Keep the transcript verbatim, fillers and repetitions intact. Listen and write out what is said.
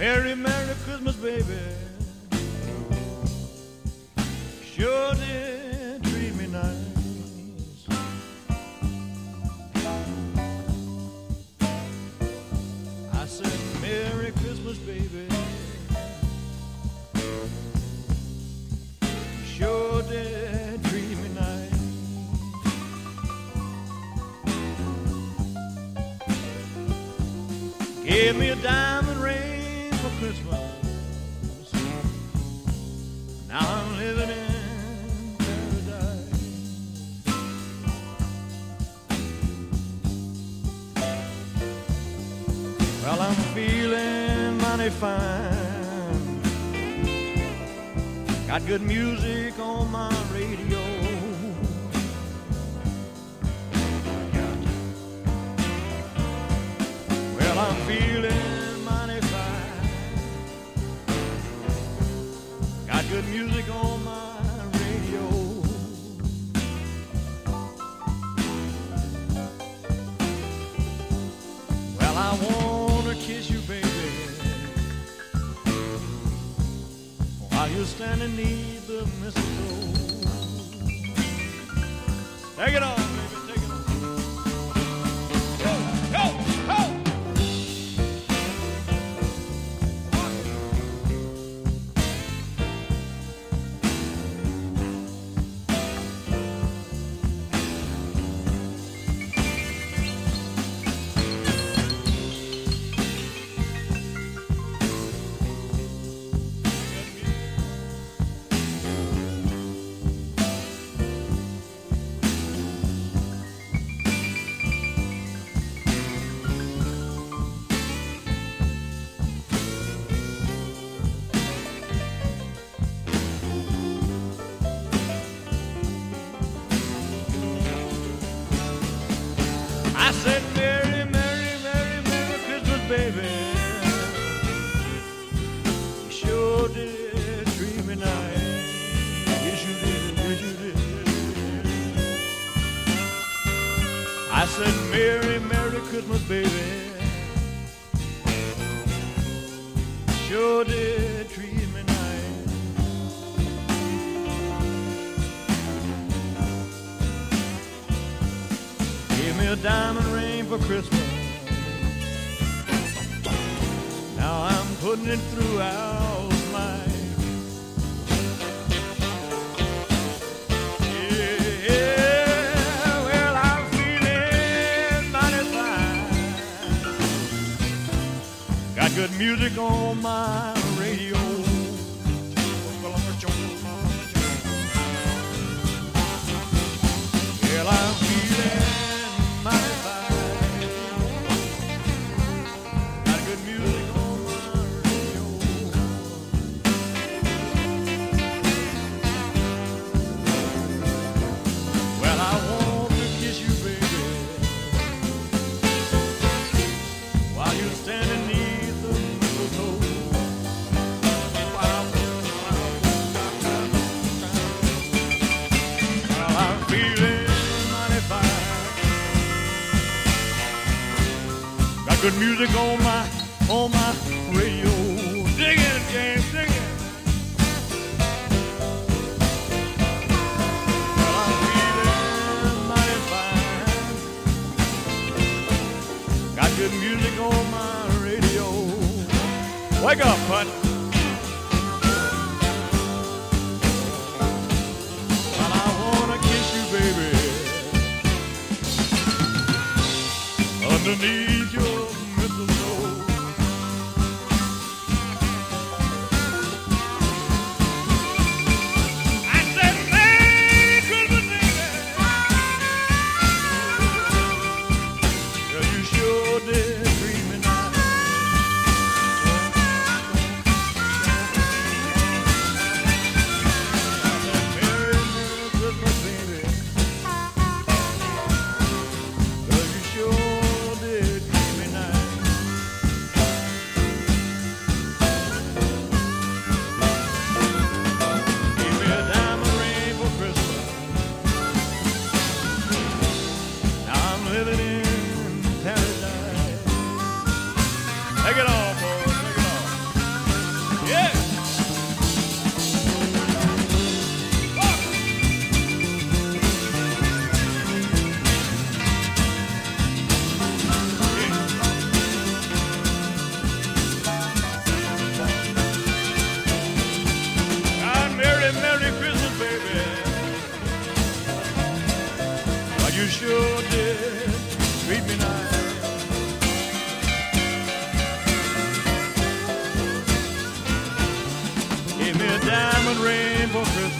Merry, Merry Christmas, baby. Sure did treat me nice. I said, Merry Christmas, baby. Sure did treat me nice. Gave me a diamond ring for Christmas. Now I'm living in paradise. Well, I'm feeling mighty fine. Got good music on my radio. Well, I'm feeling mighty fine. Got good music on my radio. Well, I wanna kiss you, baby, while you're standing neath the mistletoe. Take it on, baby, take it on. Go, go, go! I said, Merry, Merry, Merry, Merry Christmas, baby. You sure did treat me nice. Yes, you did, yes, you did, yes, you did. I said, Merry, Merry Christmas, baby. Sure did treat me nice. Gave me a diamond ring for Christmas. Now I'm putting it throughout life. Yeah, well, I'm feeling mighty fine. Got good music on my radio. Well, I'm feeling mighty fine. Got good music on my radio. Well, I want to kiss you, baby, while you're standing neath the mistletoe. Well, I'm feeling mighty fine. Got good music on my on my radio. Dig it, James, dig it. Well, I'm feeling mighty fine. Got good music on my radio. Wake up, bud. Well, I wanna kiss you, baby, underneath your mistletoe. I said, Merry Christmas, baby. Girl, you sure did treat me nice. I said, Merry, Merry Christmas, baby. Girl, you sure did. rain for Christmas.